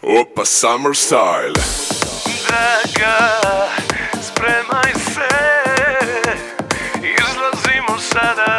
Opa Summer Style. Draga, spremaj se, izlazimo sada,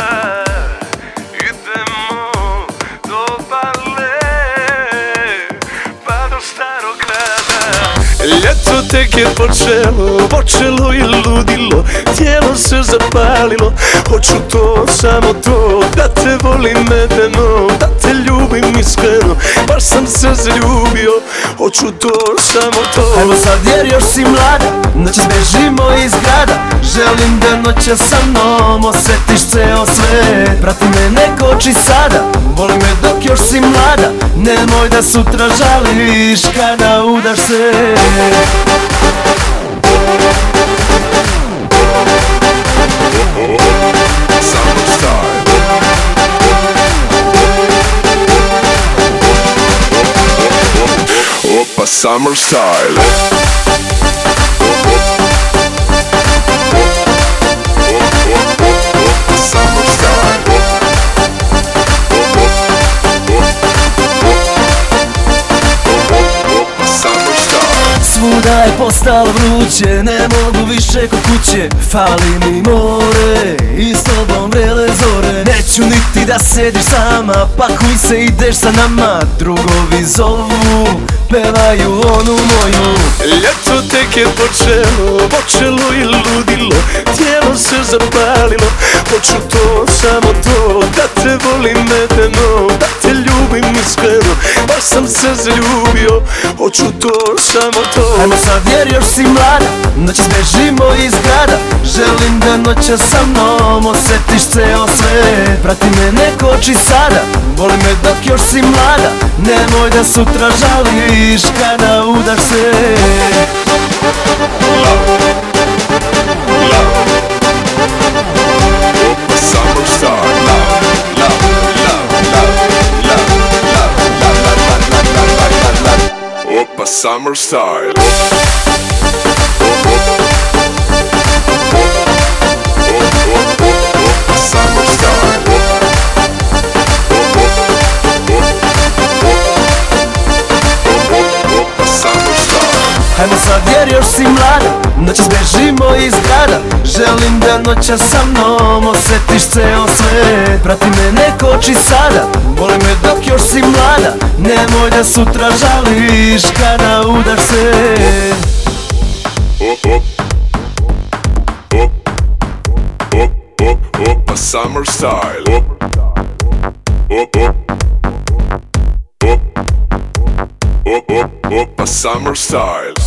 idemo do Bale, pa do Starog grada. Ljeto tek je počelo je ludilo, tijelo se zapalilo, hoću to, samo to, da te volim medeno, da te ljubim iskreno, baš sam se zaljubio, hoću to, samo to. Ajmo sad jer još si mlada, noćas bežimo iz grada, želim da noćas sa mnom osjetiš ceo svet. Prati me, ne koči sada, voli me dok još si mlada, nemoj da sutra žališ kada udaš se. Summer Style. Opa Summer Style. Svuda je postalo vruće, ne mogu više kod kuće, fali mi more i s tobom vrele zore. Neću niti da sediš sama, pakuj se, ideš sa nama, drugovi zovu, pevaju onu moju. Ljeto tek je počelo je ludilo, tijelo se zapalilo, hoću to, samo to, da te volim medeno, da te ljubim iskreno, baš sam se zaljubio, hoću to, samo to. Ajmo sad jer još si mlada, noćas bežimo iz grada, želim da noćas sa mnom osjetiš ceo svet. Prati me, ne koči sada, voli me dok još si mlada, nemoj da sutra žališ kada udaš se. Opa Summer Style. Ajmo sad jer još si mlada, noćas bežimo iz grada, želim da noćas sa mnom osjetiš ceo svet. Prati me, ne koči sada, voli me dok još si mlada, nemoj da sutra žališ kada udaš se. Opa Summer Style. Opa Summer Style.